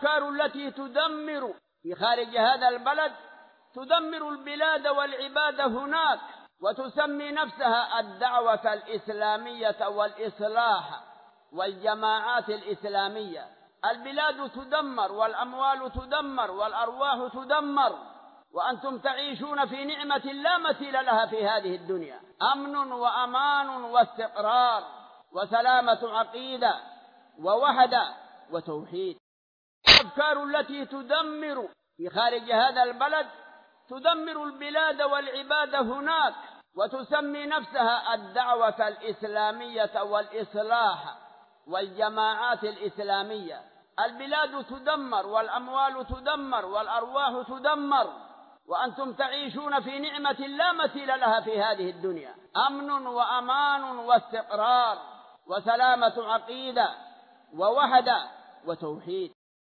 الأفكار التي تدمر في خارج هذا البلد تدمر البلاد والعباد هناك، وتسمي نفسها الدعوة الإسلامية والإصلاح والجماعات الإسلامية. البلاد تدمر والأموال تدمر والأرواح تدمر، وأنتم تعيشون في نعمة لا مثيل لها في هذه الدنيا، أمن وأمان واستقرار وسلامة عقيدة ووحدة وتوحيد. الأفكار التي تدمر في خارج هذا البلد تدمر البلاد والعباد هناك، وتسمي نفسها الدعوة الإسلامية والإصلاح والجماعات الإسلامية. البلاد تدمر والأموال تدمر والأرواح تدمر، وأنتم تعيشون في نعمة لا مثيل لها في هذه الدنيا، أمن وأمان واستقرار وسلامة عقيدة ووحدة وتوحيد.